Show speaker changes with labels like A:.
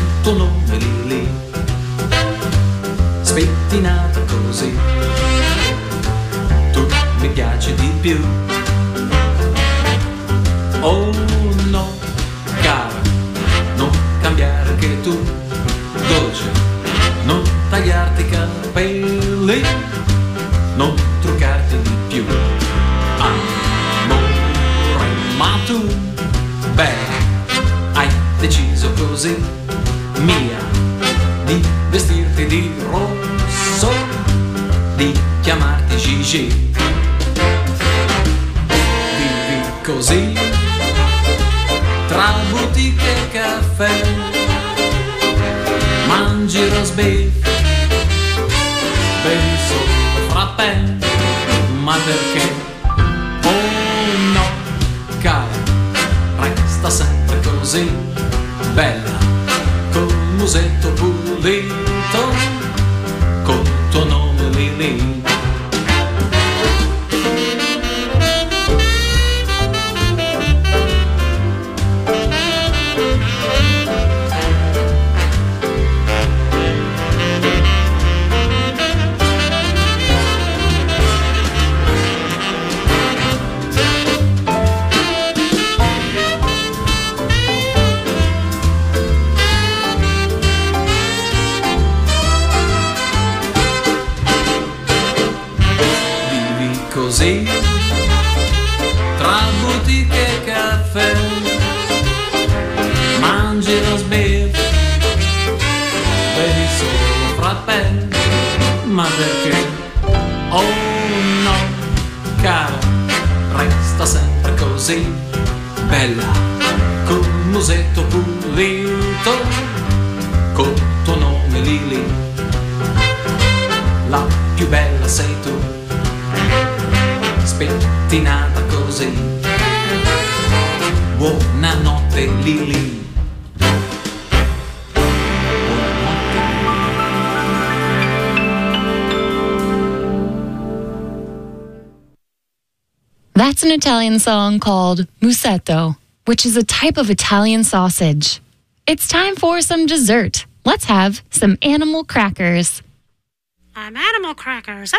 A: tuo nome Lili, spettinata così, tu mi piaci di più. Oh no, cara, non cambiare anche tu, dolce, non tagliarti i capelli, non truccarti di più. Amore, ma tu, beh, hai deciso così, mia, di vestirti di rosso, di chiamarti Gigi. Vivi così, tra boutique e caffè, mangi roast beef, bevi solo frappè, ma perché? Oh no, cara, resta sempre così, bella, col musetto pulito, col tuo nome Lili. Così, tra boutique e caffè, mangi roast beef, bevi solo frappè, ma perché? Oh no, cara, resta sempre così, bella, col musetto pulito, col tuo nome Lili, la più bella sei tu, spettinata così. Buonanotte Lili.
B: That's an Italian song called Musetto, which is a type of Italian sausage. It's time for some dessert. Let's have some animal crackers.
C: I'm Animal Crackers.